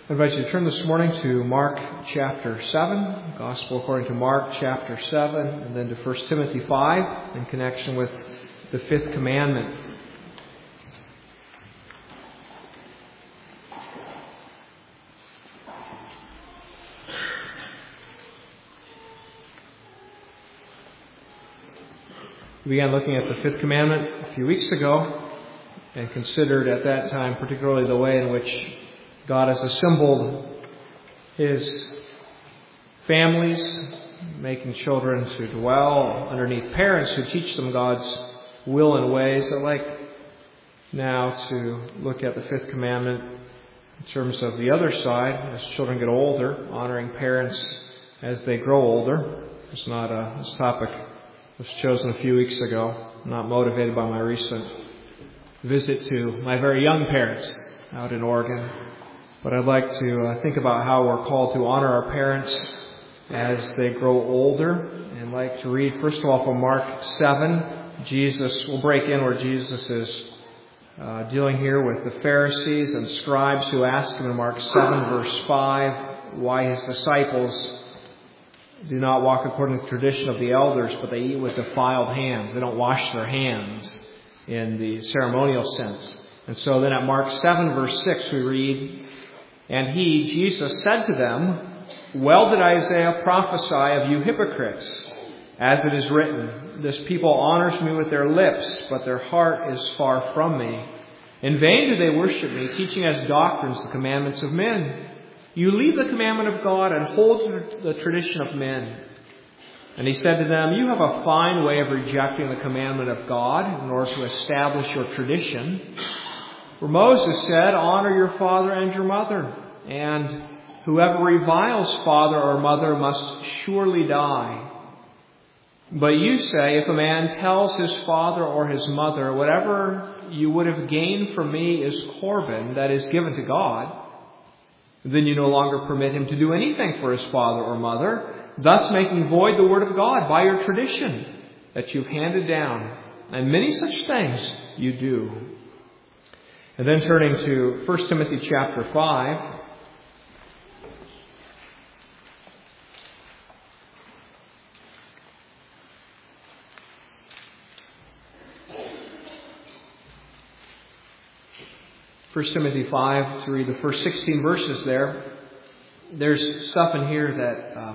I invite you to turn this morning to Mark chapter 7, Gospel according to Mark chapter 7, and then to 1 Timothy 5 in connection with the fifth commandment. We began looking at the fifth commandment a few weeks ago and considered at that time particularly the way in which God has assembled His families, making children to dwell underneath parents who teach them God's will and ways. I'd like now to look at the fifth commandment in terms of the other side, as children get older, honoring parents as they grow older. This topic was chosen a few weeks ago, not motivated by my recent visit to my very young parents out in Oregon. But I'd like to think about how we're called to honor our parents as they grow older. And I'd like to read, first of all, from Mark 7. We'll break in where Jesus is dealing here with the Pharisees and scribes who asked him in Mark 7, verse 5, why his disciples do not walk according to the tradition of the elders, but they eat with defiled hands. They don't wash their hands in the ceremonial sense. And so then at Mark 7, verse 6, we read, "And he, Jesus, said to them, Well did Isaiah prophesy of you hypocrites, as it is written, This people honors me with their lips, but their heart is far from me. In vain do they worship me, teaching as doctrines the commandments of men. You leave the commandment of God and hold to the tradition of men." And he said to them, "You have a fine way of rejecting the commandment of God in order to establish your tradition. For Moses said, Honor your father and your mother, and whoever reviles father or mother must surely die. But you say, if a man tells his father or his mother, whatever you would have gained from me is Corban, that is given to God, then you no longer permit him to do anything for his father or mother, thus making void the word of God by your tradition that you've handed down. And many such things you do." And then turning to 1 Timothy chapter 5. First Timothy 5, to read the first 16 verses there. There's stuff in here that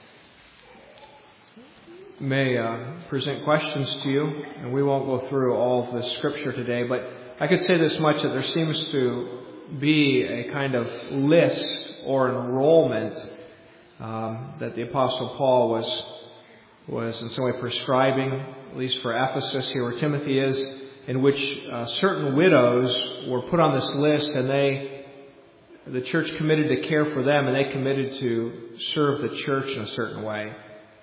may present questions to you, and we won't go through all of the scripture today, but I could say this much, that there seems to be a kind of list or enrollment that the Apostle Paul was in some way prescribing, at least for Ephesus, here where Timothy is, in which certain widows were put on this list, and the church committed to care for them, and they committed to serve the church in a certain way.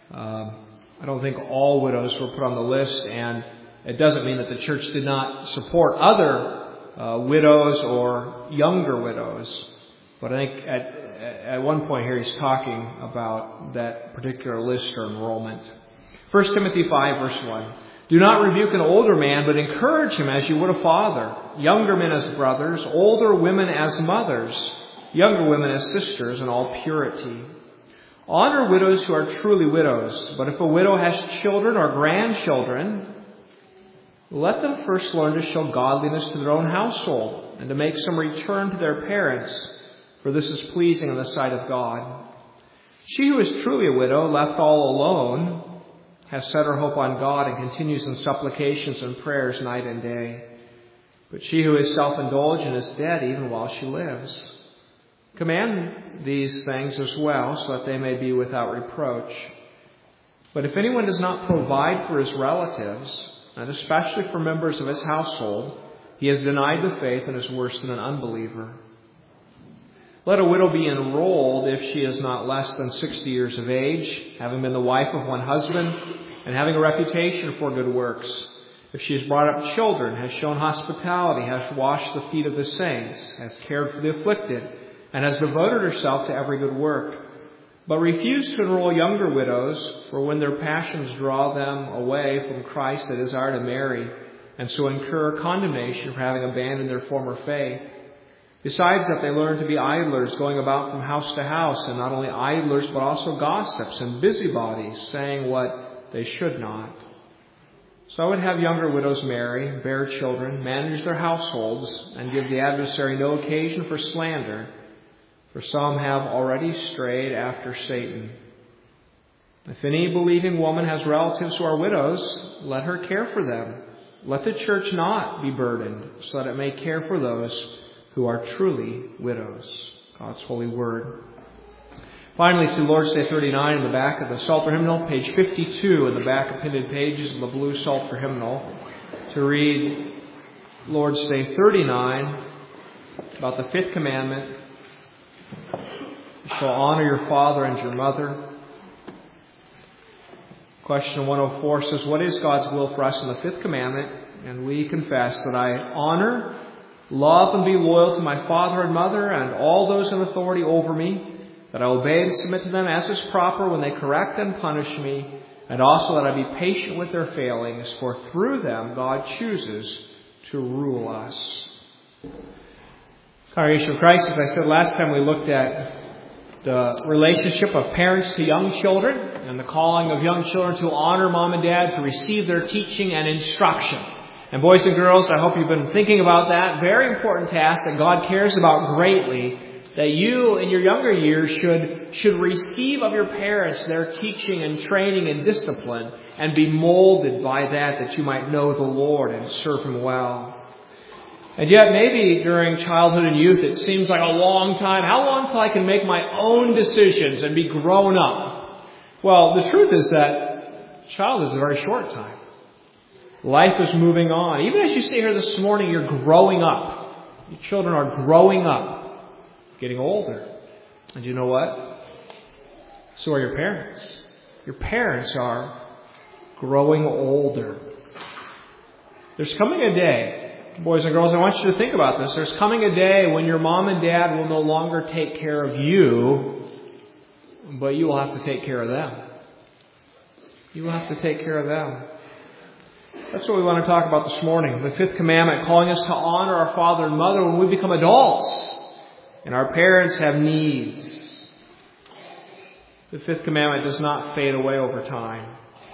I don't think all widows were put on the list, and it doesn't mean that the church did not support other widows or younger widows. But I think at one point here he's talking about that particular list or enrollment. 1 Timothy 5, verse 1. "Do not rebuke an older man, but encourage him as you would a father. Younger men as brothers, older women as mothers, younger women as sisters, in all purity. Honor widows who are truly widows. But if a widow has children or grandchildren, let them first learn to show godliness to their own household, and to make some return to their parents, for this is pleasing in the sight of God. She who is truly a widow, left all alone, has set her hope on God and continues in supplications and prayers night and day. But she who is self-indulgent is dead even while she lives. Command these things as well, so that they may be without reproach. But if anyone does not provide for his relatives, and especially for members of his household, he has denied the faith and is worse than an unbeliever. Let a widow be enrolled if she is not less than 60 years of age, having been the wife of one husband, and having a reputation for good works. If she has brought up children, has shown hospitality, has washed the feet of the saints, has cared for the afflicted, and has devoted herself to every good work. But refuse to enroll younger widows, for when their passions draw them away from Christ, they desire to marry, and so incur condemnation for having abandoned their former faith. Besides that, they learn to be idlers, going about from house to house, and not only idlers, but also gossips and busybodies, saying what they should not. So I would have younger widows marry, bear children, manage their households, and give the adversary no occasion for slander, for some have already strayed after Satan. If any believing woman has relatives who are widows, let her care for them. Let the church not be burdened, so that it may care for those who are truly widows. God's holy word. Finally, to Lord's Day 39 in the back of the Psalter hymnal, page 52 in the back appended pages of the blue Psalter hymnal, to read Lord's Day 39 about the fifth commandment. You shall honor your father and your mother. Question 104 says, what is God's will for us in the fifth commandment? And we confess that I honor, love, and be loyal to my father and mother and all those in authority over me, that I obey and submit to them as is proper when they correct and punish me, and also that I be patient with their failings, for through them God chooses to rule us. Congregation of Christ, as I said last time, we looked at the relationship of parents to young children and the calling of young children to honor mom and dad, to receive their teaching and instruction. And boys and girls, I hope you've been thinking about that very important task that God cares about greatly, that you in your younger years should receive of your parents their teaching and training and discipline and be molded by that you might know the Lord and serve Him well. And yet maybe during childhood and youth it seems like a long time. How long till I can make my own decisions and be grown up? Well, the truth is that childhood is a very short time. Life is moving on. Even as you sit here this morning, you're growing up. Your children are growing up, getting older. And you know what? So are your parents. Your parents are growing older. There's coming a day, boys and girls, I want you to think about this. There's coming a day when your mom and dad will no longer take care of you, but you will have to take care of them. You will have to take care of them. That's what we want to talk about this morning. The fifth commandment, calling us to honor our father and mother when we become adults and our parents have needs. The fifth commandment does not fade away over time.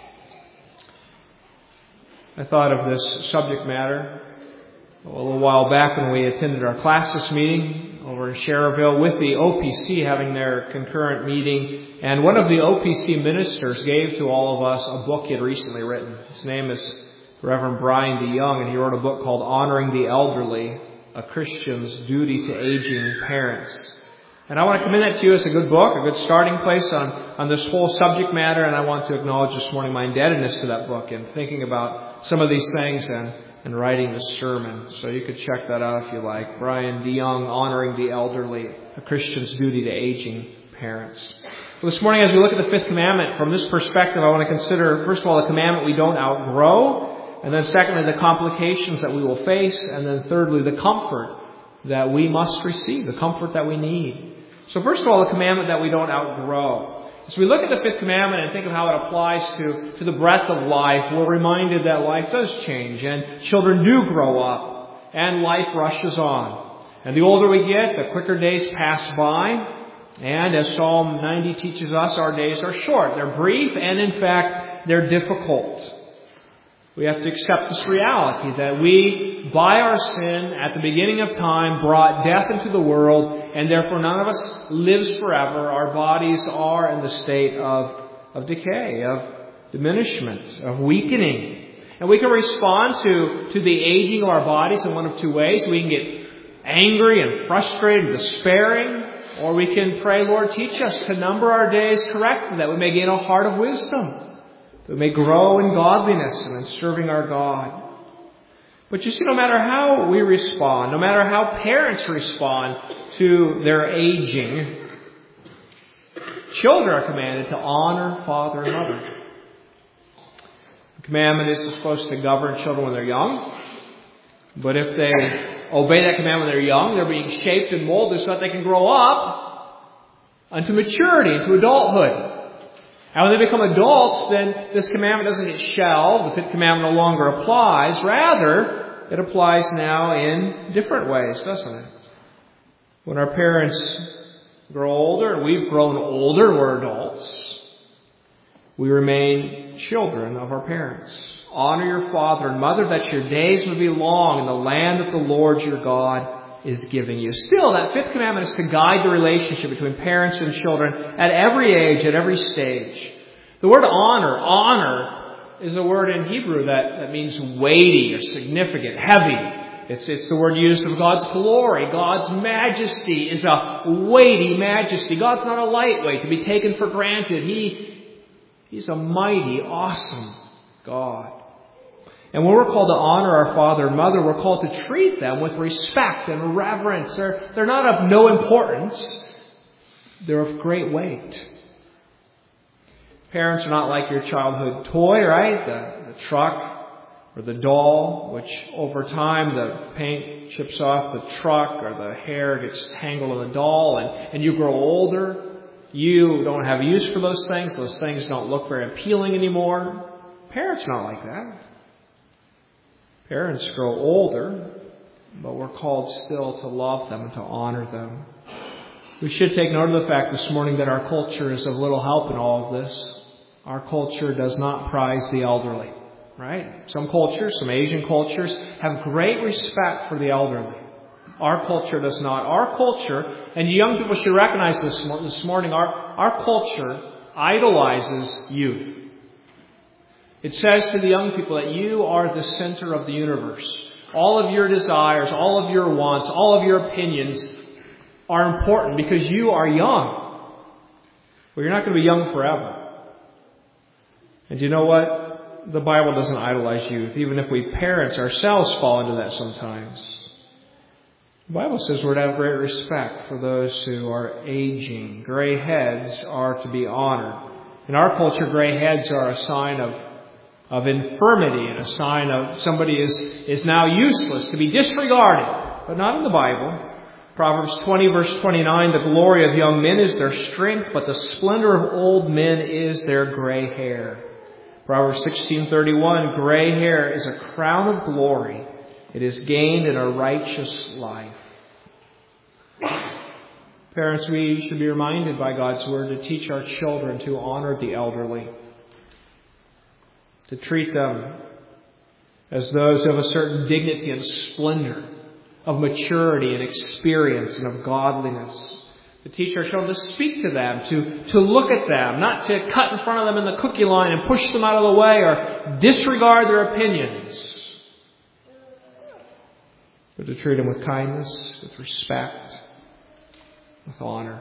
I thought of this subject matter a little while back when we attended our classis meeting over in Cherville with the OPC having their concurrent meeting. And one of the OPC ministers gave to all of us a book he had recently written. His name is Reverend Brian DeYoung, and he wrote a book called Honoring the Elderly, A Christian's Duty to Aging Parents. And I want to commend that to you as a good book, a good starting place on this whole subject matter, and I want to acknowledge this morning my indebtedness to that book and thinking about some of these things and writing this sermon. So you could check that out if you like. Brian DeYoung, Honoring the Elderly, A Christian's Duty to Aging Parents. Well, this morning as we look at the fifth commandment, from this perspective I want to consider, first of all, the commandment we don't outgrow, and then secondly, the complications that we will face, and then thirdly, the comfort that we must receive, the comfort that we need. So first of all, the commandment that we don't outgrow. As we look at the fifth commandment and think of how it applies to the breadth of life, we're reminded that life does change, and children do grow up, and life rushes on. And the older we get, the quicker days pass by, and as Psalm 90 teaches us, our days are short. They're brief, and in fact, they're difficult. We have to accept this reality that we, by our sin, at the beginning of time, brought death into the world, and therefore none of us lives forever. Our bodies are in the state of decay, of diminishment, of weakening. And we can respond to the aging of our bodies in one of two ways. We can get angry and frustrated and despairing, or we can pray, Lord, teach us to number our days correctly, that we may gain a heart of wisdom, that we may grow in godliness and in serving our God. But you see, no matter how we respond, no matter how parents respond to their aging, children are commanded to honor father and mother. The commandment is supposed to govern children when they're young. But if they obey that commandment when they're young, they're being shaped and molded so that they can grow up unto maturity, into adulthood. And when they become adults, then this commandment doesn't get shelved. The fifth commandment no longer applies. Rather, it applies now in different ways, doesn't it? When our parents grow older, and we've grown older, we're adults, we remain children of our parents. Honor your father and mother, that your days may be long in the land that the Lord your God is giving you. Still, that fifth commandment is to guide the relationship between parents and children at every age, at every stage. The word honor is a word in Hebrew that means weighty or significant, heavy. It's the word used of God's glory. God's majesty is a weighty majesty. God's not a lightweight to be taken for granted. He's a mighty, awesome God. And when we're called to honor our father and mother, we're called to treat them with respect and reverence. They're not of no importance. They're of great weight. Parents are not like your childhood toy, right? The truck or the doll, which over time the paint chips off the truck or the hair gets tangled in the doll and you grow older. You don't have use for those things. Those things don't look very appealing anymore. Parents are not like that. Parents grow older, but we're called still to love them and to honor them. We should take note of the fact this morning that our culture is of little help in all of this. Our culture does not prize the elderly, right? Some cultures, some Asian cultures, have great respect for the elderly. Our culture does not. Our culture, and young people should recognize this morning, our culture idolizes youth. It says to the young people that you are the center of the universe. All of your desires, all of your wants, all of your opinions are important because you are young. Well, you're not going to be young forever. And you know what? The Bible doesn't idolize youth, even if we parents ourselves fall into that sometimes. The Bible says we're to have great respect for those who are aging. Gray heads are to be honored. In our culture, gray heads are a sign of infirmity and a sign of somebody is now useless, to be disregarded. But not in the Bible. Proverbs 20 verse 29, the glory of young men is their strength, but the splendor of old men is their gray hair. Proverbs 16:31, gray hair is a crown of glory. It is gained in a righteous life. Parents, we should be reminded by God's Word to teach our children to honor the elderly, to treat them as those who have a certain dignity and splendor, of maturity and experience and of godliness. To teach our children to speak to them, to look at them, not to cut in front of them in the cookie line and push them out of the way or disregard their opinions, but to treat them with kindness, with respect, with honor.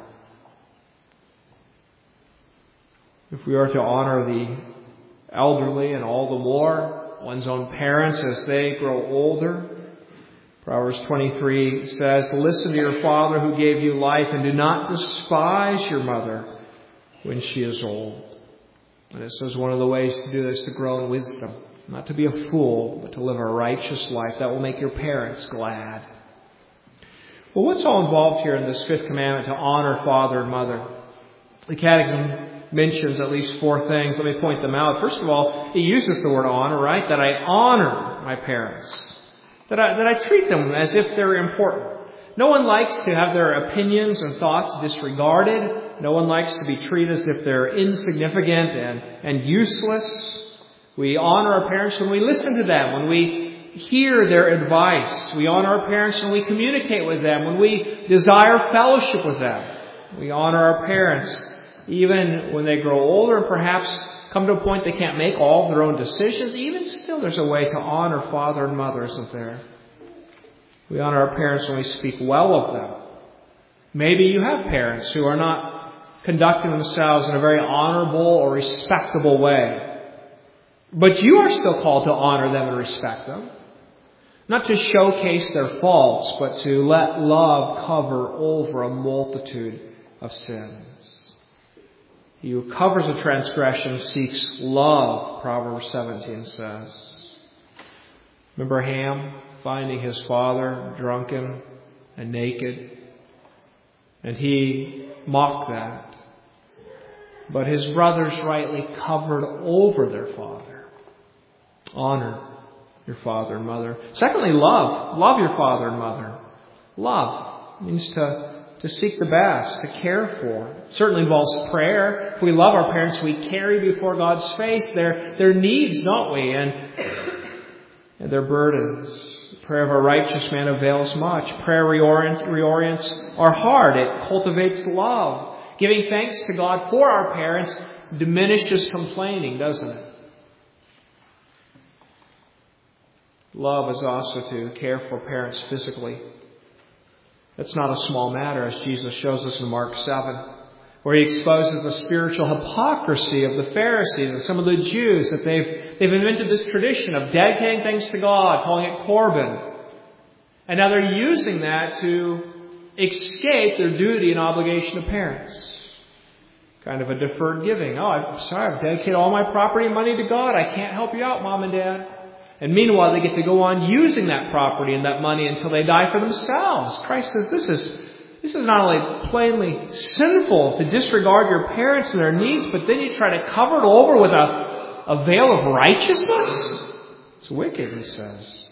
If we are to honor the elderly and all the more one's own parents as they grow older, Proverbs 23 says, listen to your father who gave you life and do not despise your mother when she is old. And it says one of the ways to do this is to grow in wisdom, not to be a fool, but to live a righteous life. That will make your parents glad. Well, what's all involved here in this fifth commandment to honor father and mother? The Catechism mentions at least four things. Let me point them out. First of all, it uses the word honor, right? That I honor my parents. That I treat them as if they're important. No one likes to have their opinions and thoughts disregarded. No one likes to be treated as if they're insignificant and useless. We honor our parents when we listen to them, when we hear their advice. We honor our parents when we communicate with them, when we desire fellowship with them. We honor our parents even when they grow older and perhaps come to a point they can't make all of their own decisions. Even still, there's a way to honor father and mother, isn't there? We honor our parents when we speak well of them. Maybe you have parents who are not conducting themselves in a very honorable or respectable way. But you are still called to honor them and respect them. Not to showcase their faults, but to let love cover over a multitude of sins. He who covers a transgression seeks love, Proverbs 17 says. Remember Ham finding his father drunken and naked? And he mocked that. But his brothers rightly covered over their father. Honor your father and mother. Secondly, love. Love your father and mother. Love means to to seek the best, to care for. It certainly involves prayer. If we love our parents, we carry before God's face their needs, don't we? And their burdens. The prayer of a righteous man avails much. Prayer reorients our heart. It cultivates love. Giving thanks to God for our parents diminishes complaining, doesn't it? Love is also to care for parents physically. That's not a small matter, as Jesus shows us in Mark 7, where He exposes the spiritual hypocrisy of the Pharisees and some of the Jews, that they've invented this tradition of dedicating things to God, calling it Korban. And now they're using that to escape their duty and obligation to parents. Kind of a deferred giving. Oh, I'm sorry, I've dedicated all my property and money to God. I can't help you out, Mom and Dad. And meanwhile, they get to go on using that property and that money until they die for themselves. Christ says this is not only plainly sinful to disregard your parents and their needs, but then you try to cover it over with a veil of righteousness? It's wicked, He says.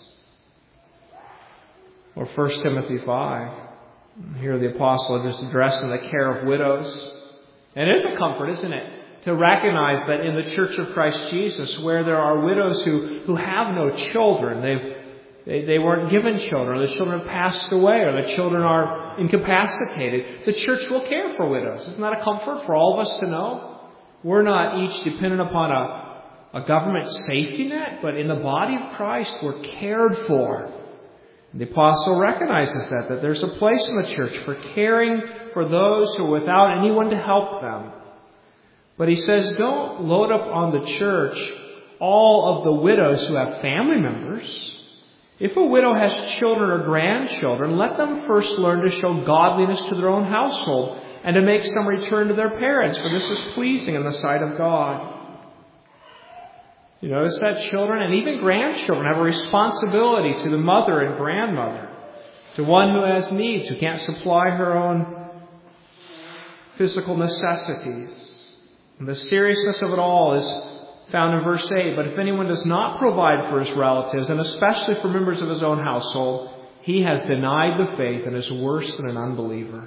Or 1 Timothy 5. Here the apostle is addressing the care of widows. And it is a comfort, isn't it, to recognize that in the Church of Christ Jesus, where there are widows who have no children, they weren't given children, or the children have passed away, or the children are incapacitated, the church will care for widows. Isn't that a comfort for all of us to know? We're not each dependent upon a government safety net, but in the body of Christ, we're cared for. The apostle recognizes that there's a place in the church for caring for those who are without anyone to help them. But he says, don't load up on the church all of the widows who have family members. If a widow has children or grandchildren, let them first learn to show godliness to their own household and to make some return to their parents, for this is pleasing in the sight of God. You notice that children and even grandchildren have a responsibility to the mother and grandmother, to one who has needs, who can't supply her own physical necessities. And the seriousness of it all is found in verse 8. But if anyone does not provide for his relatives, and especially for members of his own household, he has denied the faith and is worse than an unbeliever.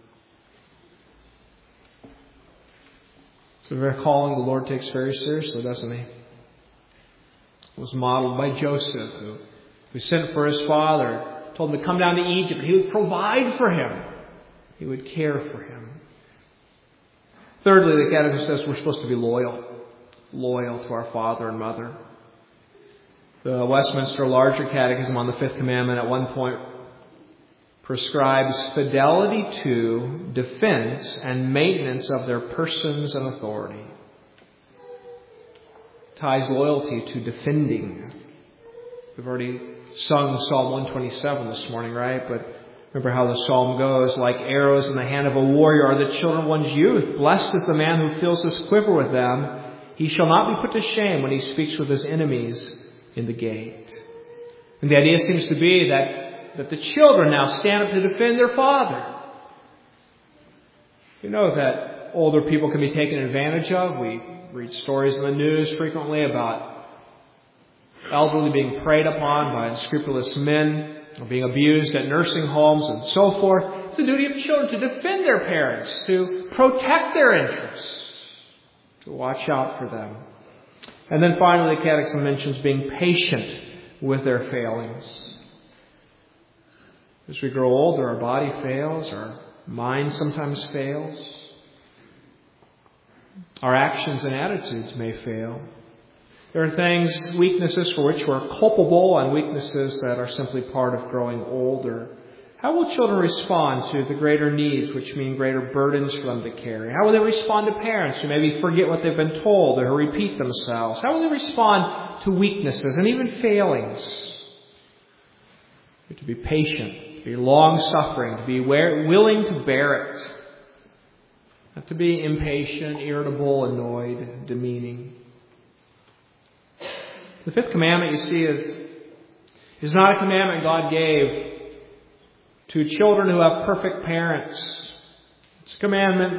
It's a very calling the Lord takes very seriously, doesn't He? It was modeled by Joseph, who sent for his father, told him to come down to Egypt. He would provide for him. He would care for him. Thirdly, the Catechism says we're supposed to be loyal to our father and mother. The Westminster Larger Catechism on the Fifth Commandment at one point prescribes fidelity to, defense, and maintenance of their persons and authority. Ties loyalty to defending. We've already sung Psalm 127 this morning, right? But remember how the psalm goes, like arrows in the hand of a warrior are the children of one's youth. Blessed is the man who fills his quiver with them. He shall not be put to shame when he speaks with his enemies in the gate. And the idea seems to be that the children now stand up to defend their father. You know that older people can be taken advantage of. We read stories in the news frequently about elderly being preyed upon by unscrupulous men, or being abused at nursing homes and so forth. It's the duty of children to defend their parents, to protect their interests, to watch out for them. And then finally, the Catechism mentions being patient with their failings. As we grow older, our body fails, our mind sometimes fails. Our actions and attitudes may fail. There are things, weaknesses for which we're culpable, and weaknesses that are simply part of growing older. How will children respond to the greater needs, which mean greater burdens for them to carry? How will they respond to parents who maybe forget what they've been told or who repeat themselves? How will they respond to weaknesses and even failings? To be patient, to be long-suffering, to be willing to bear it. Not to be impatient, irritable, annoyed, demeaning. The fifth commandment, you see, is not a commandment God gave to children who have perfect parents. It's a commandment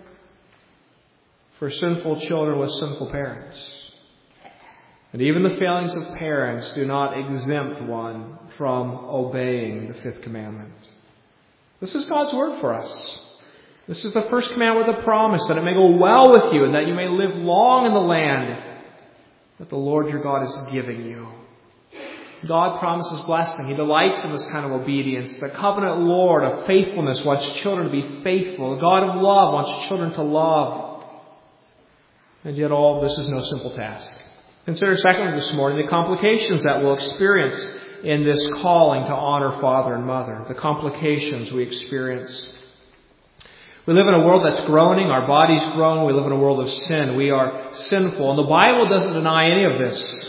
for sinful children with sinful parents. And even the failings of parents do not exempt one from obeying the fifth commandment. This is God's word for us. This is the first commandment with a promise that it may go well with you and that you may live long in the land that the Lord your God is giving you. God promises blessing. He delights in this kind of obedience. The covenant Lord of faithfulness wants children to be faithful. The God of love wants children to love. And yet all of this is no simple task. Consider secondly this morning the complications that we'll experience in this calling to honor father and mother. The complications we experience. We live in a world that's groaning. Our bodies groan. We live in a world of sin. We are sinful. And the Bible doesn't deny any of this.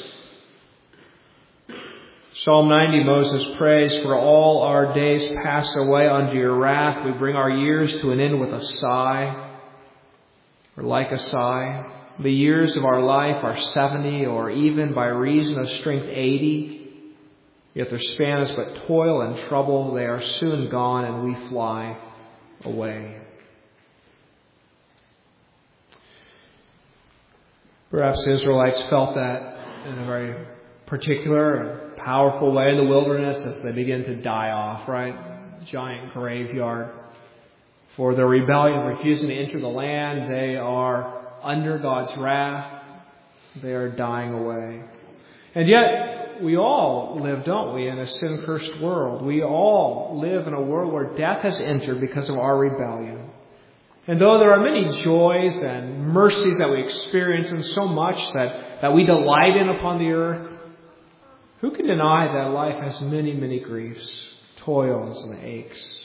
Psalm 90, Moses prays, "For all our days pass away unto your wrath. We bring our years to an end with a sigh," or like a sigh. "The years of our life are 70, or even by reason of strength 80. Yet their span is but toil and trouble. They are soon gone, and we fly away." Perhaps the Israelites felt that in a very particular and powerful way in the wilderness as they begin to die off, right? Giant graveyard. For their rebellion, refusing to enter the land, they are under God's wrath. They are dying away. And yet, we all live, don't we, in a sin-cursed world. We all live in a world where death has entered because of our rebellion. And though there are many joys and mercies that we experience and so much that we delight in upon the earth, who can deny that life has many, many griefs, toils, and aches?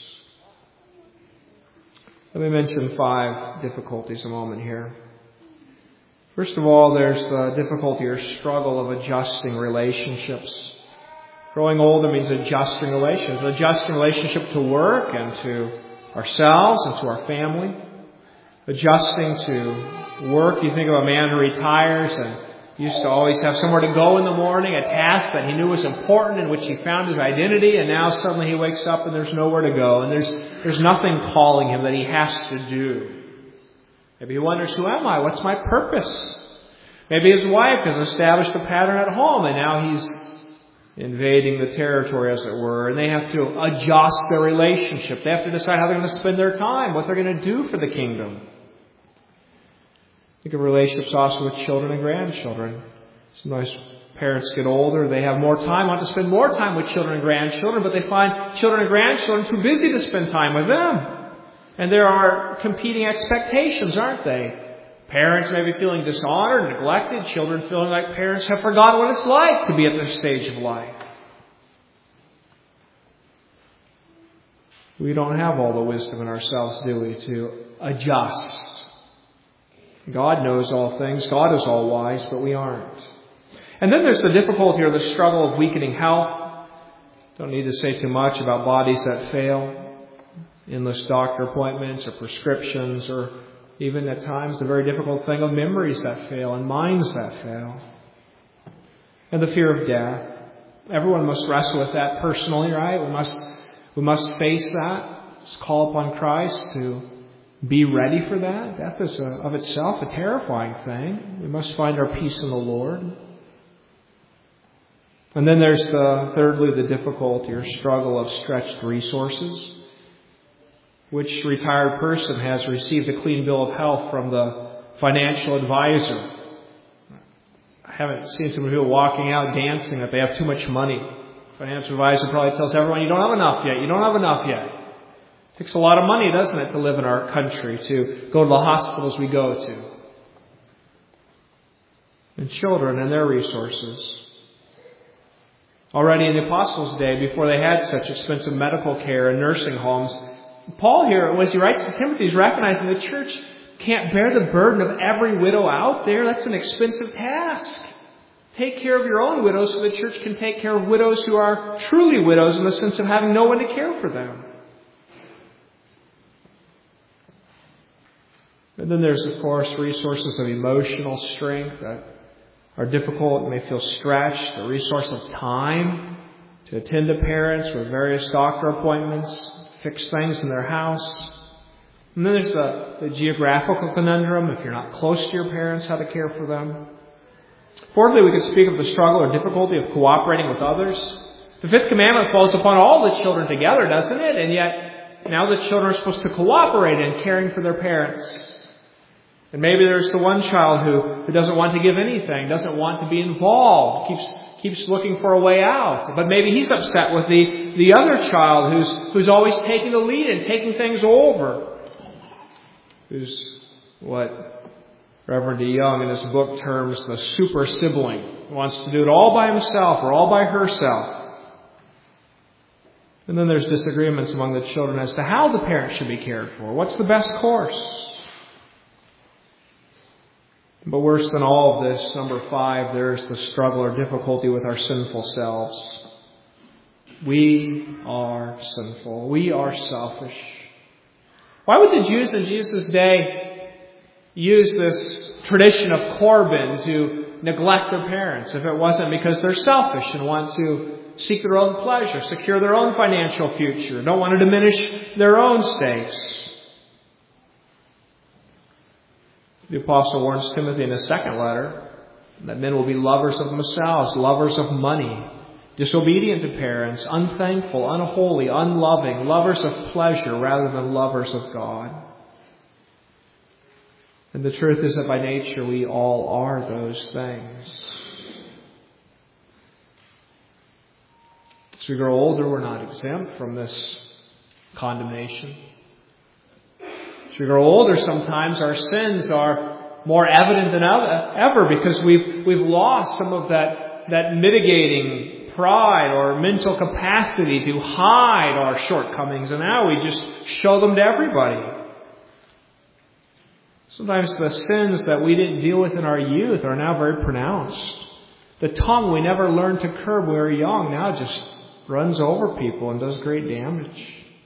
Let me mention 5 difficulties a moment here. First of all, there's the difficulty or struggle of adjusting relationships. Growing older means adjusting relations. Adjusting relationship to work and to ourselves and to our family. Adjusting to work. You think of a man who retires and used to always have somewhere to go in the morning, a task that he knew was important in which he found his identity, and now suddenly he wakes up and there's nowhere to go, and there's nothing calling him that he has to do. Maybe he wonders, who am I? What's my purpose? Maybe his wife has established a pattern at home, and now he's invading the territory, as it were, and they have to adjust their relationship. They have to decide how they're going to spend their time, what they're going to do for the kingdom. Think of relationships also with children and grandchildren. Sometimes parents get older, they have more time, want to spend more time with children and grandchildren, but they find children and grandchildren too busy to spend time with them. And there are competing expectations, aren't they? Parents may be feeling dishonored, neglected, children feeling like parents have forgotten what it's like to be at this stage of life. We don't have all the wisdom in ourselves, do we, to adjust. God knows all things. God is all wise, but we aren't. And then there's the difficulty or the struggle of weakening health. Don't need to say too much about bodies that fail. Endless doctor appointments or prescriptions, or even at times the very difficult thing of memories that fail and minds that fail. And the fear of death. Everyone must wrestle with that personally, right? We must face that. Let's call upon Christ to be ready for that. Death is of itself a terrifying thing. We must find our peace in the Lord. And then there's thirdly, the difficulty or struggle of stretched resources. Which retired person has received a clean bill of health from the financial advisor? I haven't seen some people walking out dancing that they have too much money. The financial advisor probably tells everyone, you don't have enough yet. You don't have enough yet. It takes a lot of money, doesn't it, to live in our country, to go to the hospitals we go to. And children and their resources. Already in the Apostles' day, before they had such expensive medical care and nursing homes, Paul here, as he writes to Timothy, is recognizing the church can't bear the burden of every widow out there. That's an expensive task. Take care of your own widows so the church can take care of widows who are truly widows in the sense of having no one to care for them. And then there's, of course, resources of emotional strength that are difficult and may feel stretched. The resource of time to attend to parents with various doctor appointments, fix things in their house. And then there's the geographical conundrum, if you're not close to your parents, how to care for them. Fourthly, we could speak of the struggle or difficulty of cooperating with others. The fifth commandment falls upon all the children together, doesn't it? And yet now the children are supposed to cooperate in caring for their parents. And maybe there's the one child who doesn't want to give anything, doesn't want to be involved, keeps looking for a way out. But maybe he's upset with the other child who's always taking the lead and taking things over. Who's what Reverend DeYoung in his book terms the super sibling. Who wants to do it all by himself or all by herself. And then there's disagreements among the children as to how the parents should be cared for. What's the best course? But worse than all of this, number 5, there's the struggle or difficulty with our sinful selves. We are sinful. We are selfish. Why would the Jews in Jesus' day use this tradition of Corban to neglect their parents if it wasn't because they're selfish and want to seek their own pleasure, secure their own financial future, don't want to diminish their own stakes? The Apostle warns Timothy in his second letter that men will be lovers of themselves, lovers of money, disobedient to parents, unthankful, unholy, unloving, lovers of pleasure rather than lovers of God. And the truth is that by nature we all are those things. As we grow older, we're not exempt from this condemnation. As we grow older, sometimes our sins are more evident than ever because we've lost some of that mitigating pride or mental capacity to hide our shortcomings, and now we just show them to everybody. Sometimes the sins that we didn't deal with in our youth are now very pronounced. The tongue we never learned to curb when we were young now just runs over people and does great damage.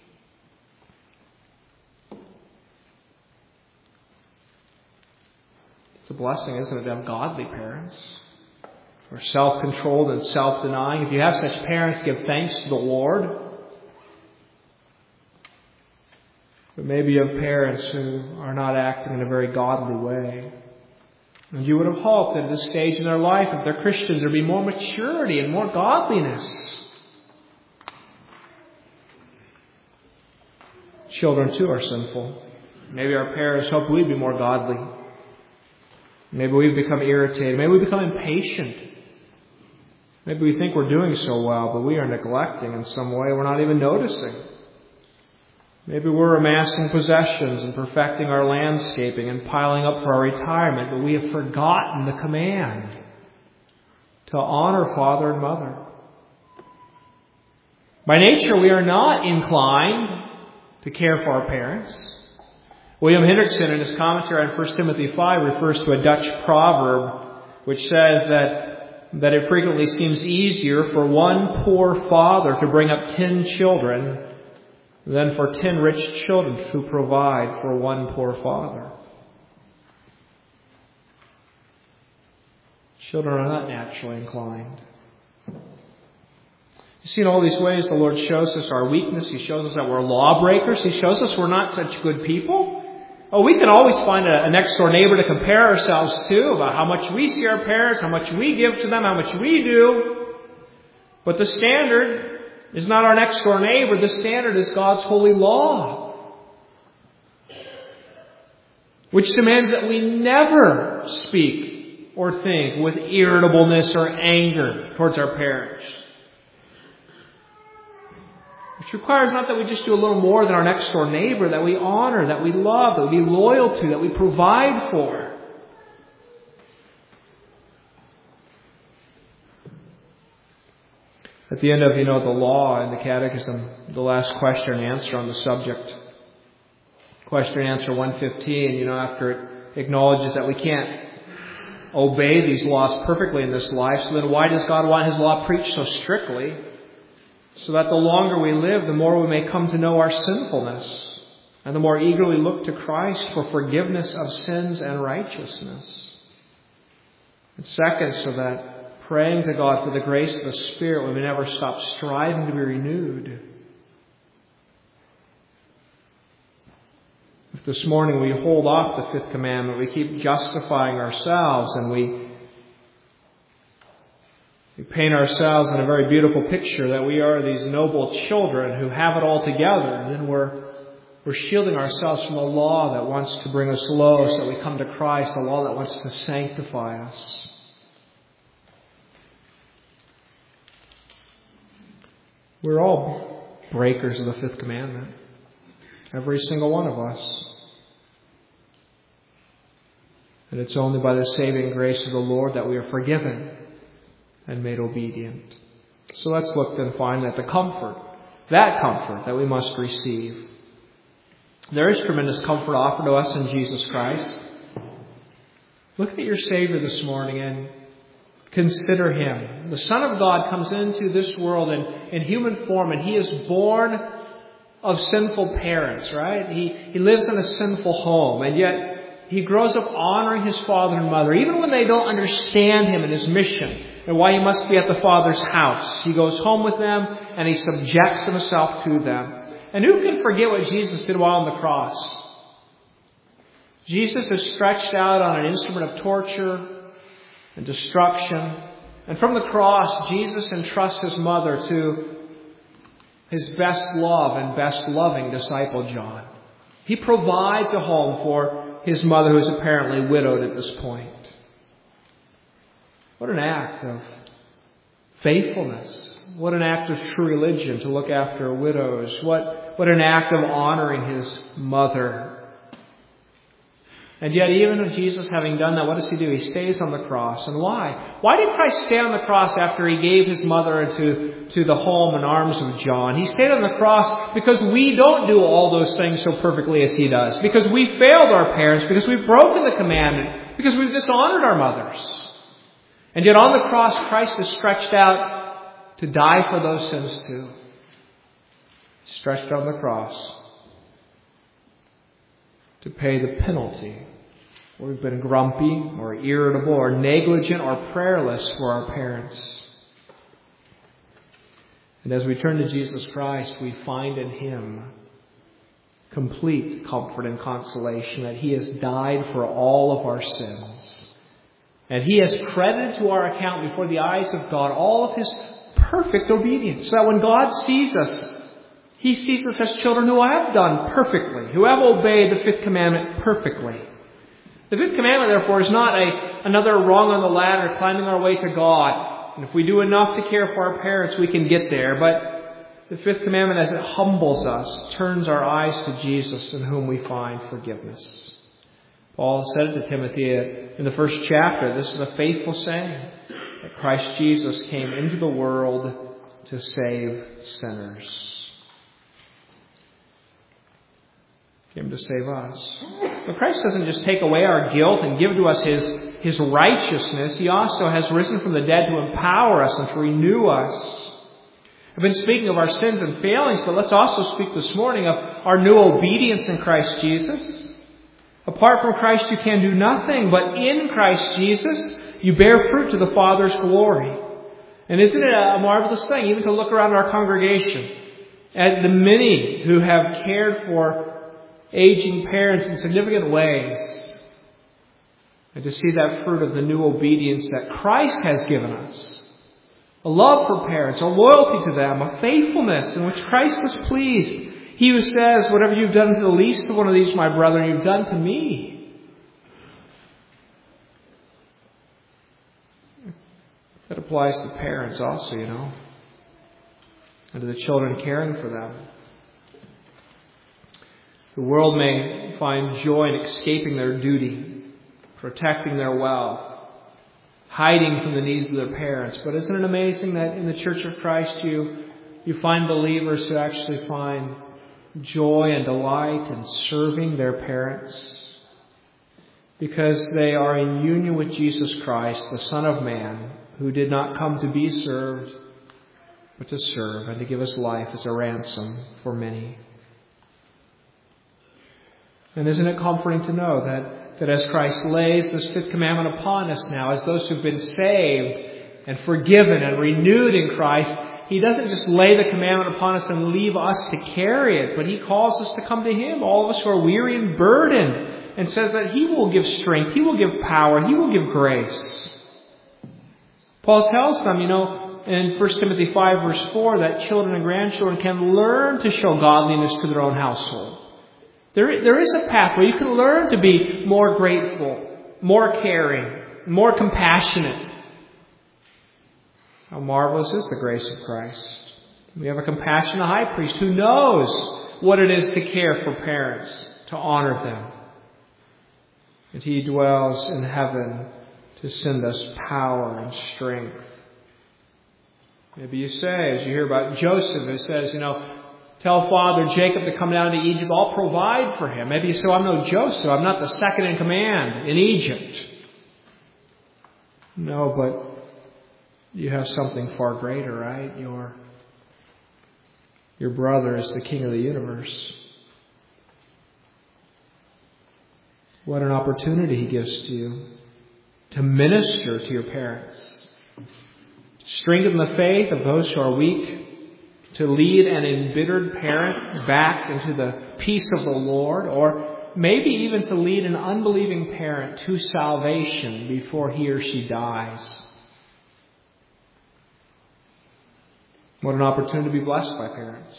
It's a blessing, isn't it, to have godly parents who are self-controlled and self-denying. If you have such parents, give thanks to the Lord. But maybe you have parents who are not acting in a very godly way. And you would have hoped at this stage in their life, if they're Christians, there'd be more maturity and more godliness. Children, too, are sinful. Maybe our parents hoped we'd be more godly. Maybe we've become irritated. Maybe we become impatient. Maybe we think we're doing so well, but we are neglecting in some way we're not even noticing. Maybe we're amassing possessions and perfecting our landscaping and piling up for our retirement, but we have forgotten the command to honor father and mother. By nature, we are not inclined to care for our parents. William Hendrickson, in his commentary on 1 Timothy 5, refers to a Dutch proverb which says that it frequently seems easier for one poor father to bring up 10 children than for 10 rich children to provide for one poor father. Children are not naturally inclined. You see, in all these ways, the Lord shows us our weakness. He shows us that we're lawbreakers. He shows us we're not such good people. Oh, we can always find a next-door neighbor to compare ourselves to about how much we see our parents, how much we give to them, how much we do. But the standard is not our next-door neighbor. The standard is God's holy law, which demands that we never speak or think with irritableness or anger towards our parents. Which requires not that we just do a little more than our next door neighbor, that we honor, that we love, that we be loyal to, that we provide for. At the end of, the law and the catechism, the last question and answer on the subject. Question and answer 115, after it acknowledges that we can't obey these laws perfectly in this life, so then why does God want His law preached so strictly? So that the longer we live, the more we may come to know our sinfulness, and the more eagerly look to Christ for forgiveness of sins and righteousness. And second, so that praying to God for the grace of the Spirit, we may never stop striving to be renewed. If this morning we hold off the fifth commandment, we keep justifying ourselves, and we paint ourselves in a very beautiful picture that we are these noble children who have it all together, and then we're We're shielding ourselves from the law that wants to bring us low so that we come to Christ, the law that wants to sanctify us. We're all breakers of the fifth commandment. Every single one of us. And it's only by the saving grace of the Lord that we are forgiven and made obedient. So let's look then finally at the comfort, that we must receive. There is tremendous comfort offered to us in Jesus Christ. Look at your Savior this morning and consider Him. The Son of God comes into this world in human form, and He is born of sinful parents, right? He lives in a sinful home, and yet He grows up honoring His father and mother, even when they don't understand Him and His mission and why He must be at the Father's house. He goes home with them and He subjects Himself to them. And who can forget what Jesus did while on the cross? Jesus is stretched out on an instrument of torture and destruction. And from the cross, Jesus entrusts His mother to His best love and best loving disciple, John. He provides a home for His mother, who is apparently widowed at this point. What an act of faithfulness. What an act of true religion to look after widows. What an act of honoring His mother. And yet, even of Jesus having done that, what does He do? He stays on the cross. And why? Why did Christ stay on the cross after He gave His mother into the home and arms of John? He stayed on the cross because we don't do all those things so perfectly as He does. Because we failed our parents. Because we've broken the commandment. Because we've dishonored our mothers. And yet on the cross, Christ is stretched out to die for those sins too. Stretched on the cross to pay the penalty. We've been grumpy or irritable or negligent or prayerless for our parents. And as we turn to Jesus Christ, we find in Him complete comfort and consolation that He has died for all of our sins. And He has credited to our account before the eyes of God all of His perfect obedience. So that when God sees us, He sees us as children who have done perfectly, who have obeyed the fifth commandment perfectly. The fifth commandment, therefore, is not another rung on the ladder climbing our way to God. And if we do enough to care for our parents, we can get there. But the fifth commandment, as it humbles us, turns our eyes to Jesus, in whom we find forgiveness. Paul said to Timothy in the first chapter, this is a faithful saying, that Christ Jesus came into the world to save sinners. Came to save us. But Christ doesn't just take away our guilt and give to us His righteousness. He also has risen from the dead to empower us and to renew us. I've been speaking of our sins and failings, but let's also speak this morning of our new obedience in Christ Jesus. Apart from Christ, you can do nothing, but in Christ Jesus, you bear fruit to the Father's glory. And isn't it a marvelous thing, even to look around our congregation at the many who have cared for aging parents in significant ways, and to see that fruit of the new obedience that Christ has given us. A love for parents, a loyalty to them, a faithfulness in which Christ was pleased. He who says, whatever you've done to the least of one of these, my brethren, you've done to me. That applies to parents also, and to the children caring for them. The world may find joy in escaping their duty, protecting their wealth, hiding from the needs of their parents. But isn't it amazing that in the Church of Christ you find believers who actually find joy and delight in serving their parents because they are in union with Jesus Christ, the Son of Man, who did not come to be served, but to serve and to give His life as a ransom for many. And isn't it comforting to know that as Christ lays this fifth commandment upon us now, as those who've been saved and forgiven and renewed in Christ, He doesn't just lay the commandment upon us and leave us to carry it, but He calls us to come to Him, all of us who are weary and burdened, and says that He will give strength, He will give power, He will give grace. Paul tells them, in 1 Timothy 5 verse 4, that children and grandchildren can learn to show godliness to their own household. There is a path where you can learn to be more grateful, more caring, more compassionate. How marvelous is the grace of Christ. We have a compassionate high priest who knows what it is to care for parents, to honor them. And He dwells in heaven to send us power and strength. Maybe you say, as you hear about Joseph, it says, tell Father Jacob to come down to Egypt. I'll provide for him. Maybe you say, I'm no Joseph. I'm not the second in command in Egypt. No, but you have something far greater, right? Your brother is the King of the universe. What an opportunity He gives to you to minister to your parents, strengthen the faith of those who are weak, to lead an embittered parent back into the peace of the Lord, or maybe even to lead an unbelieving parent to salvation before he or she dies. What an opportunity to be blessed by parents.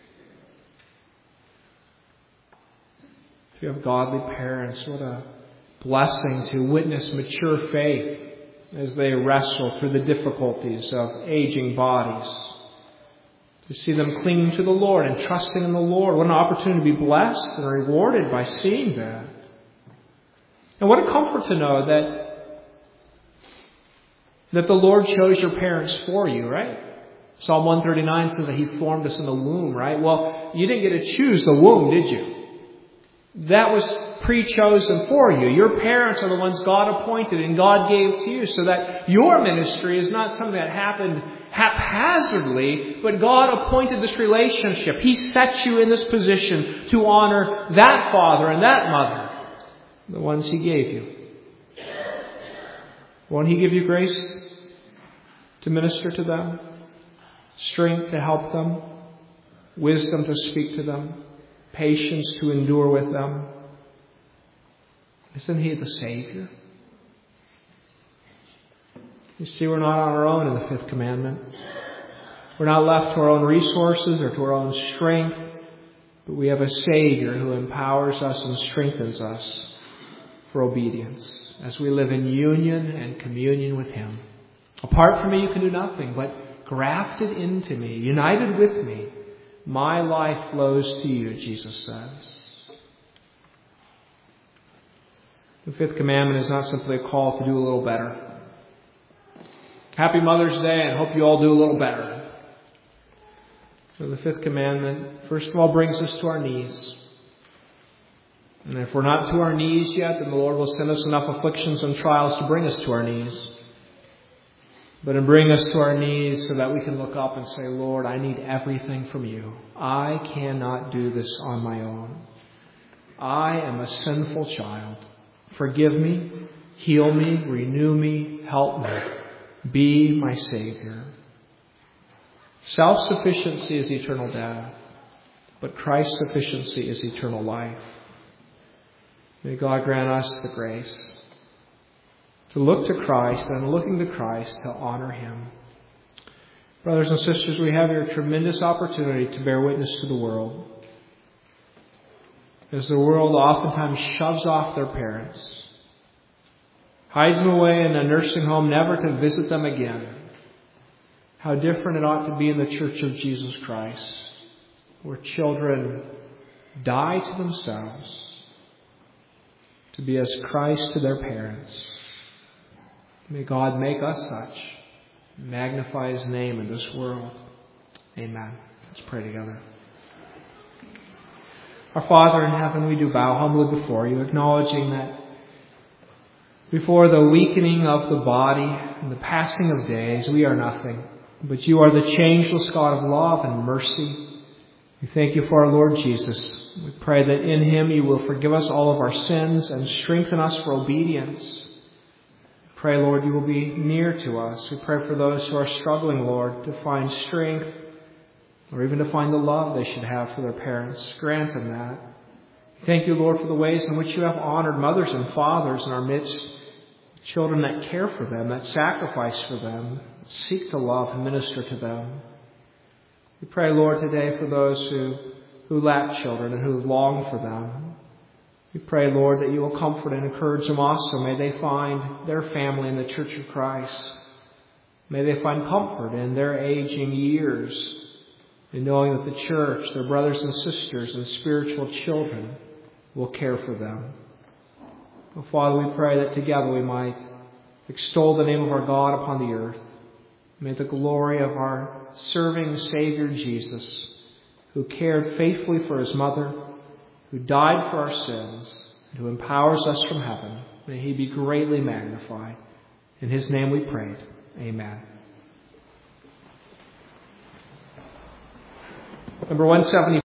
If you have godly parents, what a blessing to witness mature faith as they wrestle through the difficulties of aging bodies. To see them clinging to the Lord and trusting in the Lord. What an opportunity to be blessed and rewarded by seeing that. And what a comfort to know that the Lord chose your parents for you, right? Psalm 139 says that He formed us in the womb, right? Well, you didn't get to choose the womb, did you? That was pre-chosen for you. Your parents are the ones God appointed and God gave to you, so that your ministry is not something that happened haphazardly, but God appointed this relationship. He set you in this position to honor that father and that mother, the ones He gave you. Won't He give you grace to minister to them, strength to help them, wisdom to speak to them, patience to endure with them? Isn't He the Savior? You see, we're not on our own in the fifth commandment. We're not left to our own resources or to our own strength, but we have a Savior who empowers us and strengthens us for obedience as we live in union and communion with Him. Apart from me, you can do nothing, but grafted into me, united with me, my life flows to you, Jesus says. The fifth commandment is not simply a call to do a little better. Happy Mother's Day, and hope you all do a little better. So the fifth commandment, first of all, brings us to our knees. And if we're not to our knees yet, then the Lord will send us enough afflictions and trials to bring us to our knees. But in bringing us to our knees so that we can look up and say, Lord, I need everything from you. I cannot do this on my own. I am a sinful child. Forgive me, heal me, renew me, help me. Be my Savior. Self-sufficiency is eternal death, but Christ's sufficiency is eternal life. May God grant us the grace to look to Christ, and looking to Christ, to honor Him. Brothers and sisters, we have here a tremendous opportunity to bear witness to the world. As the world oftentimes shoves off their parents, hides them away in a nursing home, never to visit them again. How different it ought to be in the Church of Jesus Christ, where children die to themselves to be as Christ to their parents. May God make us such. Magnify His name in this world. Amen. Let's pray together. Our Father in heaven, we do bow humbly before you, acknowledging that before the weakening of the body and the passing of days, we are nothing. But you are the changeless God of love and mercy. We thank you for our Lord Jesus. We pray that in Him you will forgive us all of our sins and strengthen us for obedience. Pray, Lord, you will be near to us. We pray for those who are struggling, Lord, to find strength or even to find the love they should have for their parents. Grant them that. Thank you, Lord, for the ways in which you have honored mothers and fathers in our midst, children that care for them, that sacrifice for them, seek to love and minister to them. We pray, Lord, today for those who lack children and who long for them. We pray, Lord, that you will comfort and encourage them also. May they find their family in the Church of Christ. May they find comfort in their aging years in knowing that the church, their brothers and sisters and spiritual children will care for them. Oh, Father, we pray that together we might extol the name of our God upon the earth. May the glory of our serving Savior Jesus, who cared faithfully for his mother, who died for our sins, and who empowers us from heaven, may he be greatly magnified. In his name we pray. Amen. Number 170.